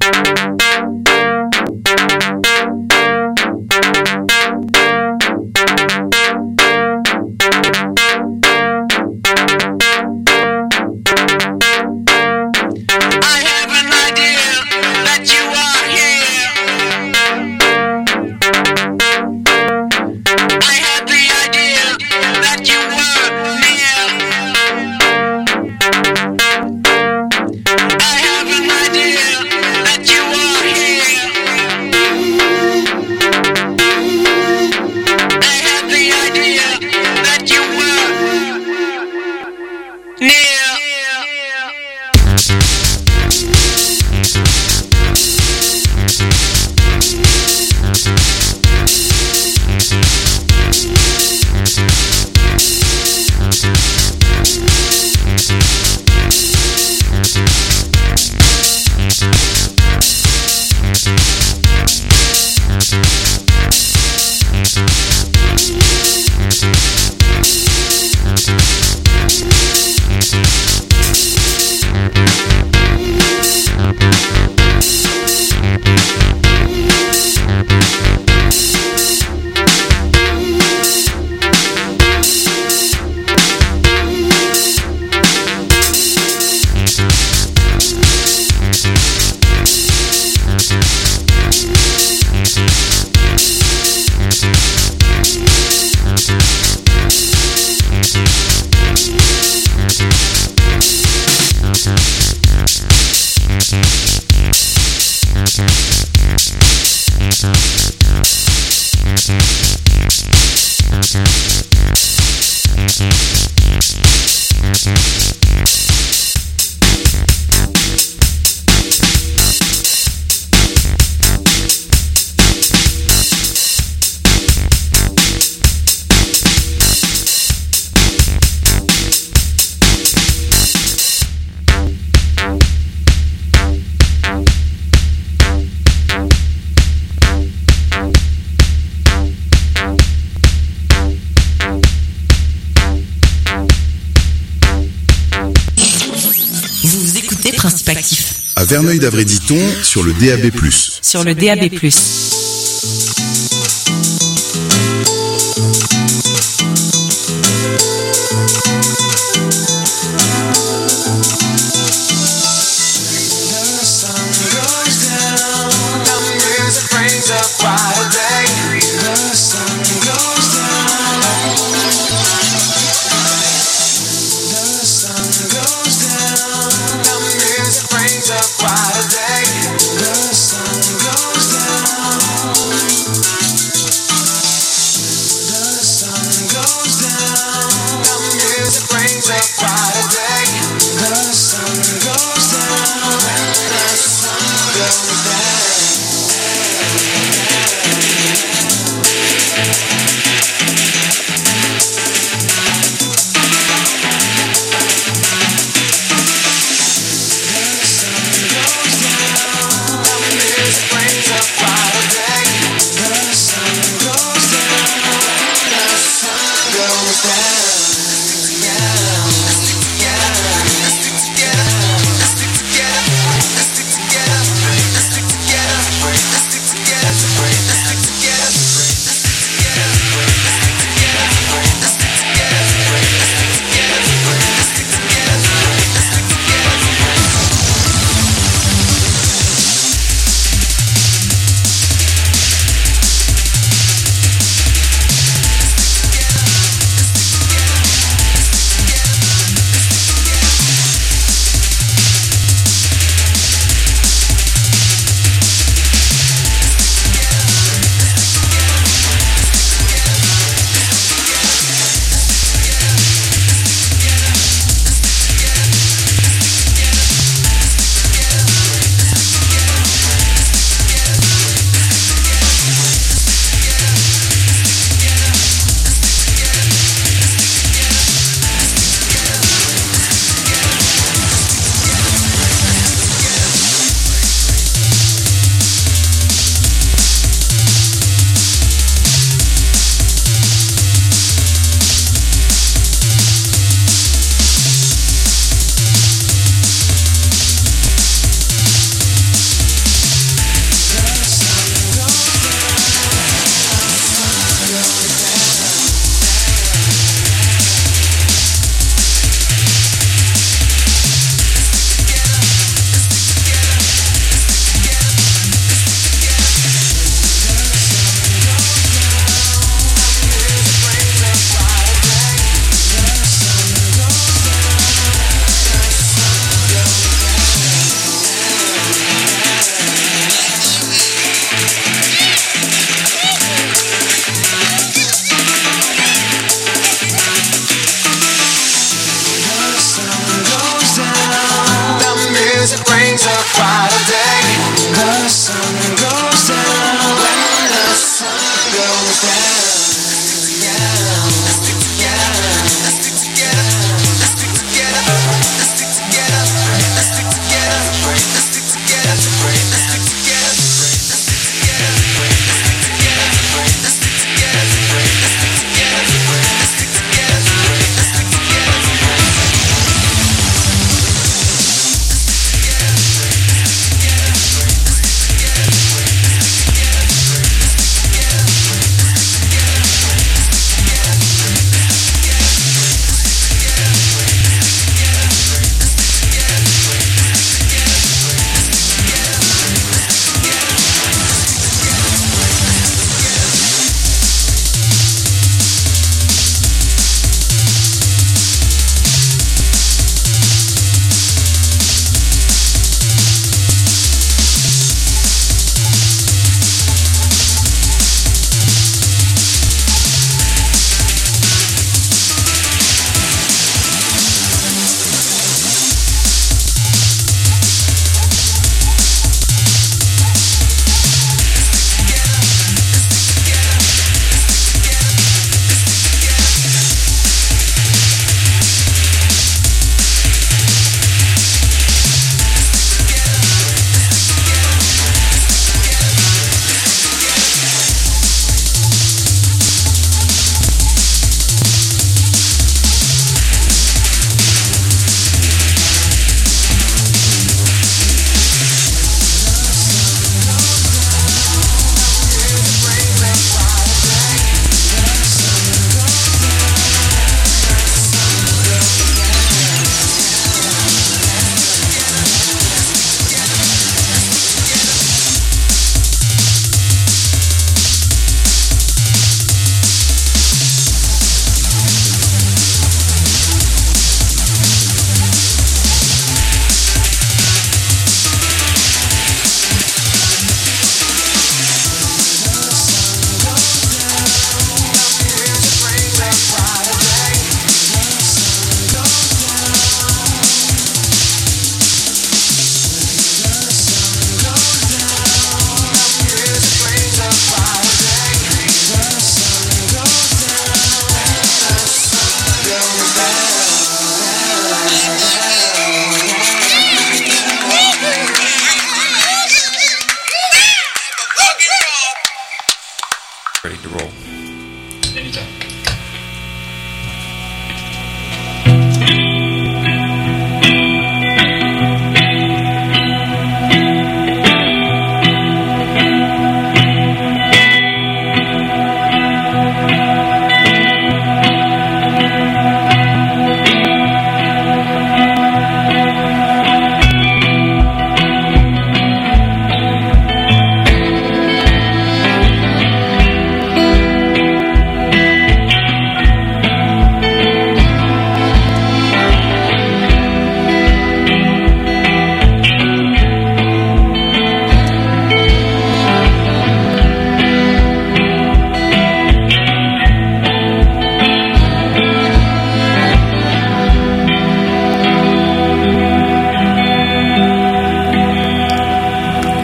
À Verneuil-d'Avray-Diton sur le DAB+. Sur le DAB+.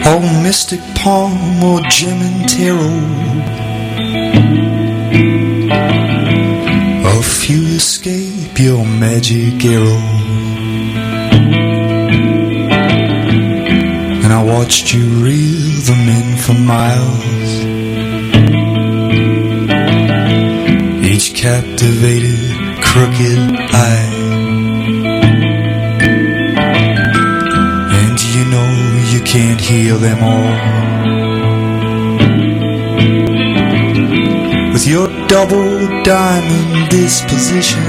Oh, mystic palm or gem and tarot, a few escape your magic arrow. And I watched you reel them in for miles, each captivated crooked eye. And you know you can't heal them all with your double diamond disposition.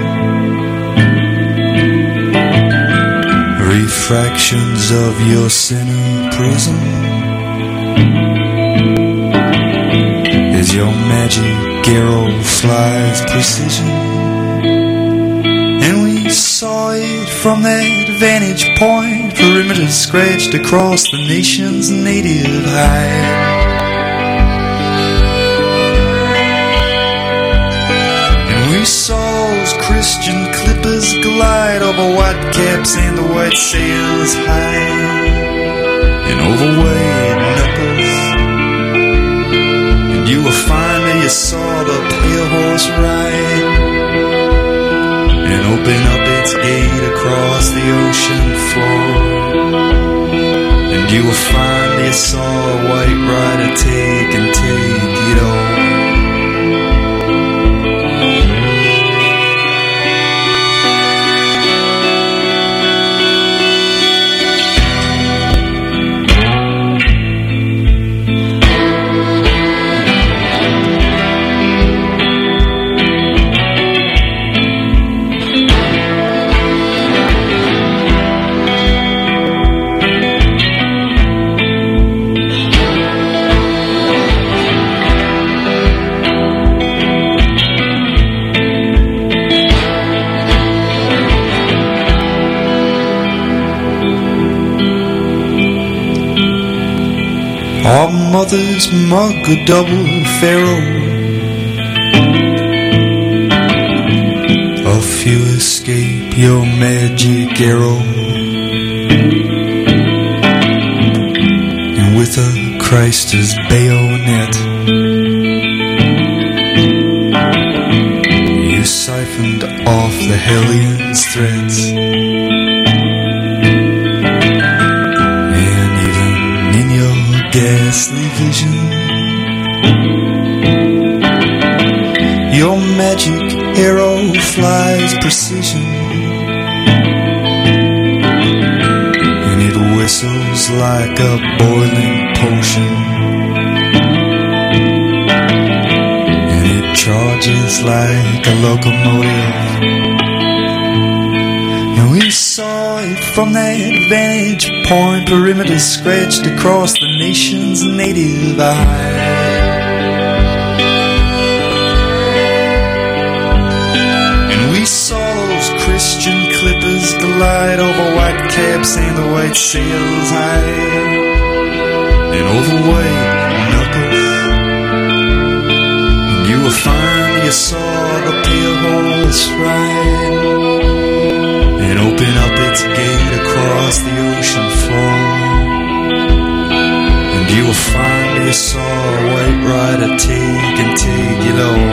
Refractions of your sinner prism is your magic arrow flies precision. And we saw it from that vantage point, perimeter scratched across the nation's native hide. And we saw those Christian clippers glide over white caps and the white sails high, and overweight knuckles. And you were fine till you saw the pale horse ride and open up its gate across the ocean floor. And you were fine till you saw a white rider take it all. Our mother's mug a double pharaoh, a few escape your magic arrow. And with a Christ's bayonet you siphoned off the hellion's threats. Ghastly vision, your magic arrow flies precision, and it whistles like a boiling potion, and it charges like a locomotive. And we saw it from that vantage point, perimeter scratched across the nation's native eye. And we saw those Christian clippers glide over white caps and the white sails high, and overweight knuckles. And you were fine, you saw the pale horse ride and open up its gate across the ocean floor. And you will find you saw a white rider take it all.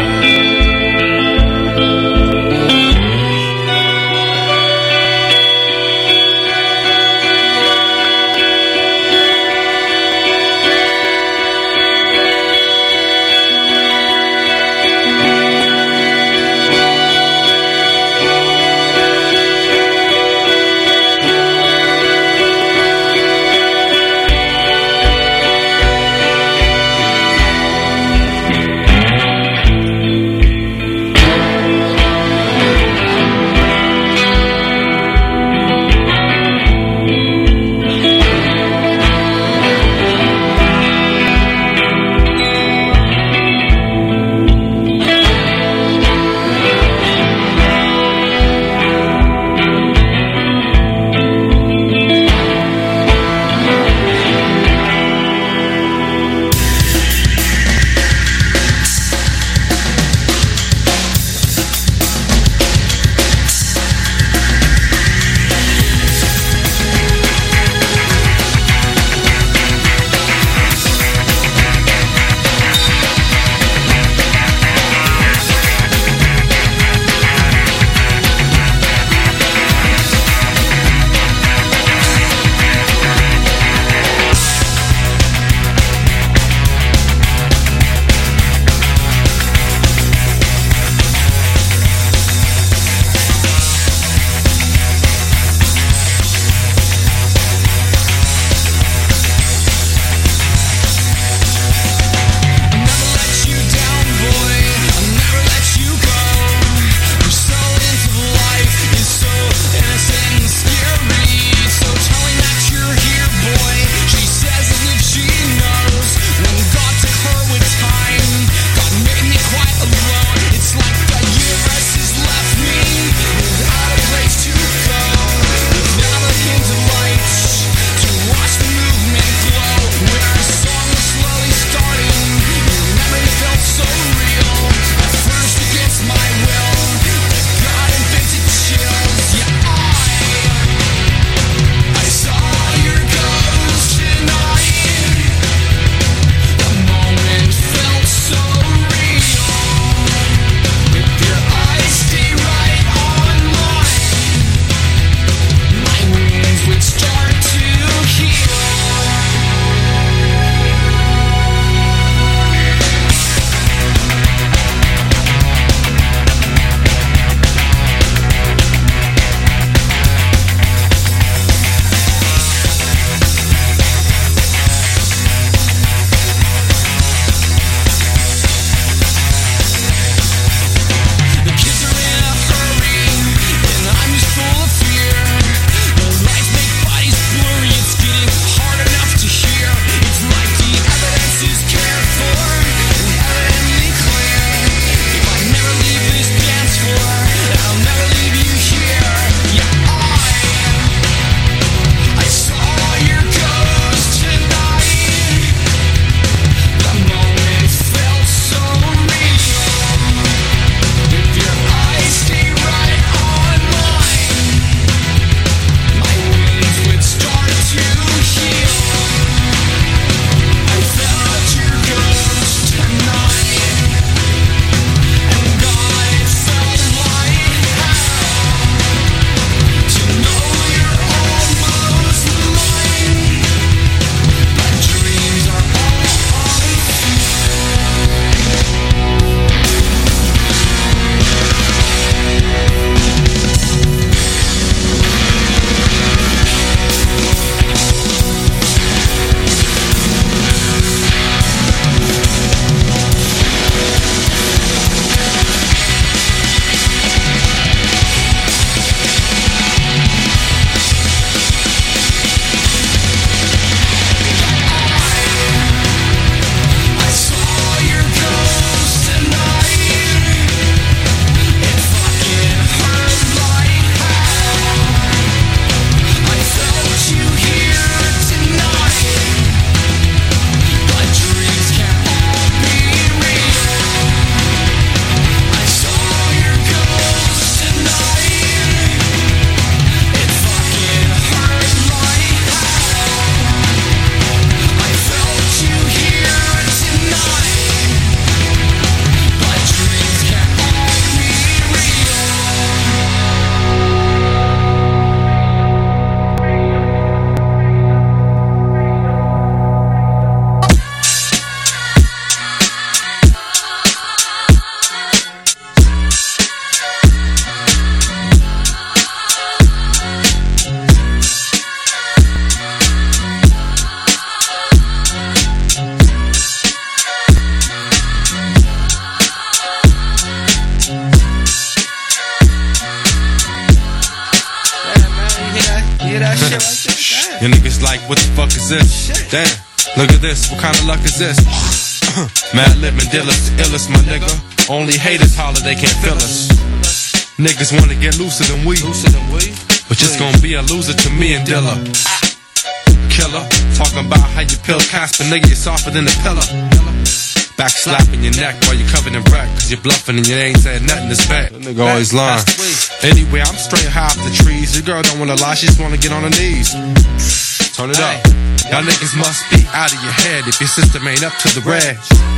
like, what the fuck is this? Damn, look at this, what kind of luck is this? Mad living dealers, illest, my nigga. Only haters holler, they can't feel us. Niggas wanna get looser than we, but just gonna be a loser to me and Dilla. Killer, talking about how you pill Casper, nigga, you're softer than a pillar. Back slapping your neck while you're covered in wreck, cause you're bluffing and you ain't said nothing to spec. That nigga always lying. Anyway, I'm straight high off the trees. Your girl don't wanna lie, she just wanna get on her knees. Turn it up. Y'all niggas must be out of your head if your system ain't up to the reg.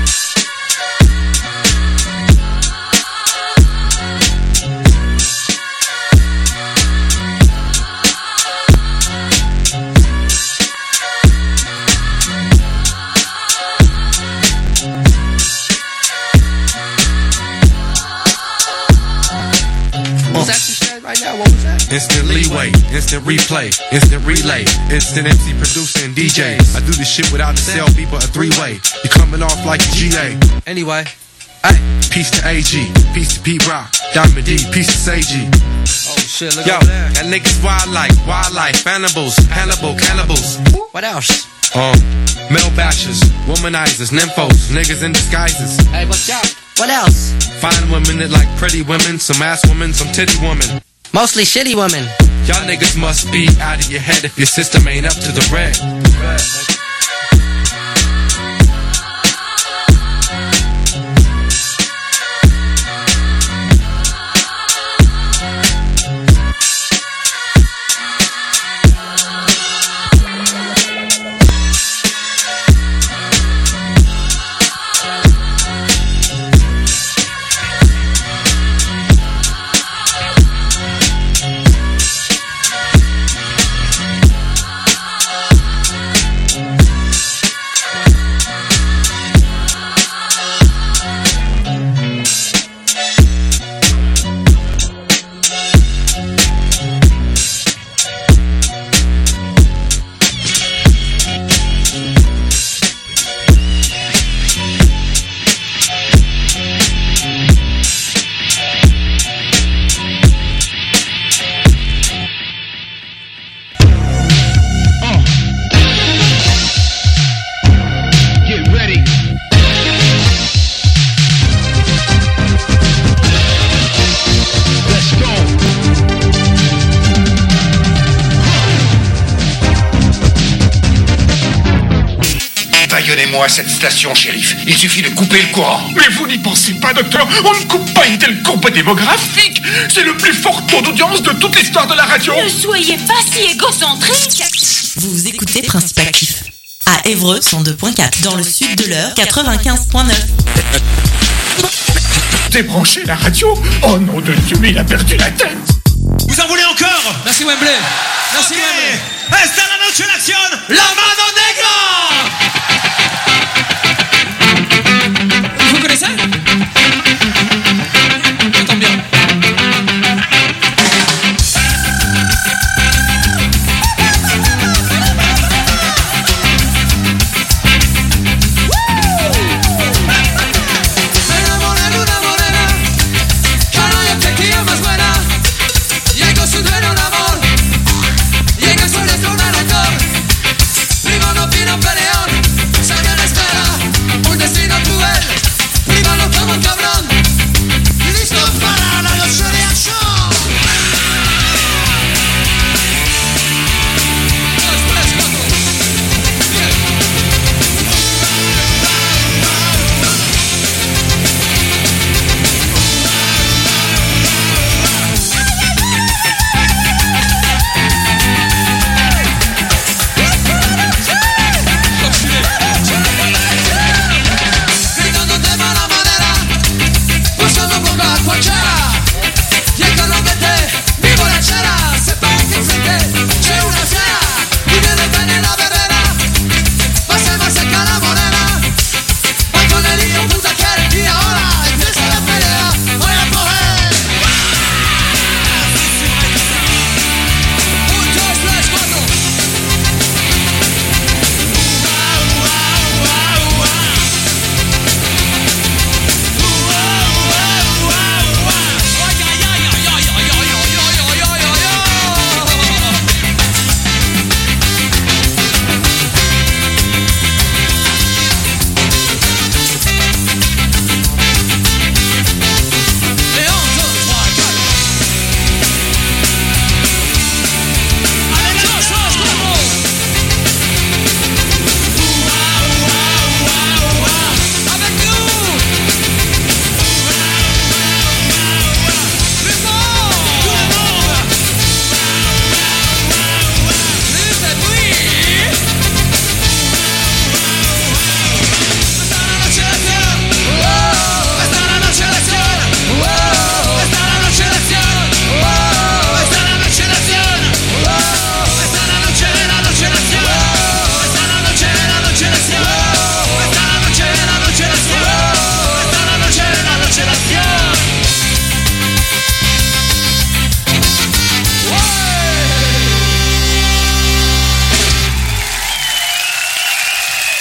Instant leeway, instant replay, instant relay, instant MC producer and DJ. I do this shit without a cell beat but a three-way. You coming off like a GA. Anyway, hey, peace to AG, peace to Pete Rock, Diamond D, peace to Seiji. Oh shit, look at that. That niggas wildlife, animals, cannibals. What else? Male bashers, womanizers, nymphos, niggas in disguises. Hey, what's up? What else? Fine women that like pretty women, some ass women, some titty women. Mostly shitty women. Y'all niggas must be out of your head if your system ain't up to the reg. À cette station, shérif. Il suffit de couper le courant. Mais vous n'y pensez pas, docteur. On ne coupe pas une telle courbe démographique. C'est le plus fort taux d'audience de toute l'histoire de la radio. Ne soyez pas si égocentrique. Vous écoutez Principe Actif. À Évreux, 102.4. Dans le sud de l'Eure, 95.9. Débranchez la radio. Oh non de Dieu, mais il a perdu la tête. Vous en voulez encore? Merci Wembley. Merci Wembley. Esta la noche en acción. La mano negra. Vous connaissez? Ça tombe bien. Prima no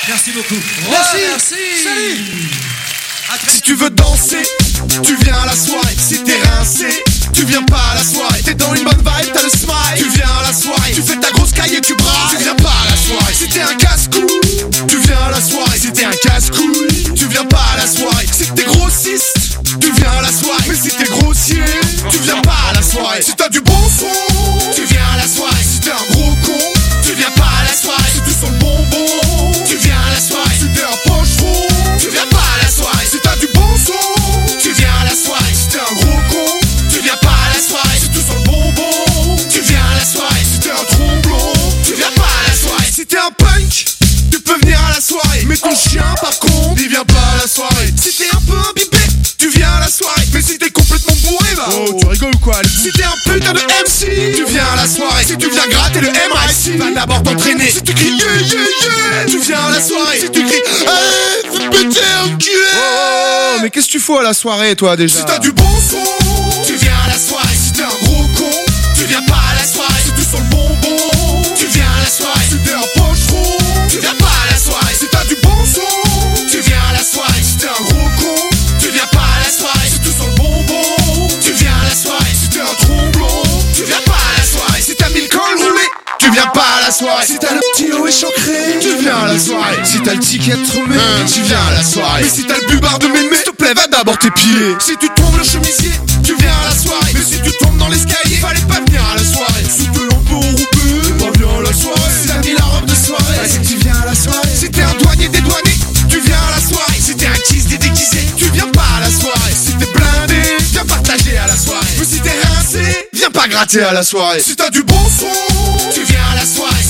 Merci beaucoup. Merci. Salut. Si tu veux danser, tu viens à la soirée. Si t'es rincé, tu viens pas à la soirée. T'es dans une bonne vibe, t'as le smile, tu viens à la soirée. Tu fais ta grosse caille et tu brailles, tu viens pas à la soirée. Si t'es un casse-cou, tu viens à la soirée. Si t'es un casse-couille, tu viens pas à la soirée. Si t'es grossiste, tu viens à la soirée. Mais si t'es grossier, tu viens pas à la soirée. Si t'as du bon son, tu viens à la soirée. Si t'es un gros con, tu viens pas à la soirée. Si tu sens le bonbon, tu viens à la soirée. Si t'es un pocheron, tu viens pas à la soirée. Si t'as du bon son, tu viens à la soirée. Si t'es un gros con, tu viens pas à la soirée. Si tu sens le bonbon, tu viens à la soirée. Si t'es un tromblon, tu viens pas à la soirée. Si t'es un punk, tu peux venir à la soirée. Mais ton chien par contre, il vient pas à la soirée. Si t'es un peu imbibé, tu viens à la soirée. Mais si t'es complètement bourré, bah oh, tu rigoles ou quoi? Si t'es un putain de MC, tu viens à la soirée. Si tu viens gratter le MIC, va d'abord t'entraîner. Si tu cries yeah yeah yeah, tu viens à la soirée. Si tu cries hey, fais péter un cul. Oh, mais qu'est-ce que tu fous à la soirée toi déjà? Si t'as du bon son, tu viens à la soirée. Si t'es un gros con, tu viens pas à la soirée. Si tu sens le bonbon, tu viens à la soirée. Si t'es un pocheron, tu viens pas à la soirée. Si t'as du bon son, tu viens à la soirée. Si t'es un gros con, tu viens pas à la soirée. Si tu sens le bonbon, tu viens à la soirée. Si t'es un tromblon, tu viens pas à la soirée. Si t'as mis le col roulé, tu viens pas à la soirée. Si t'as le petit haut échancré, tu viens à la soirée. Si t'as le ticket tremé, tu viens à la soirée. Mais si t'as le bubard de mémé, s'il te plaît va d'abord t'épiler. Si tu tombes le chemisier, tu viens à la soirée. Mais si tu tombes dans l'escalier, fallait pas venir à la soirée. Si t'es un peu enroupé, pas bien à la soirée. Si t'as mis la robe de soirée, vas-y tu viens à la soirée. Si t'es un douanier dédouané, tu viens à la soirée. Si t'es un kiss déguisé, tu viens pas à la soirée. Si t'es blindé, viens partager à la soirée. Mais si t'es rincé, viens pas gratter à la soirée. Si t'as du bon son, tu viens à la soirée.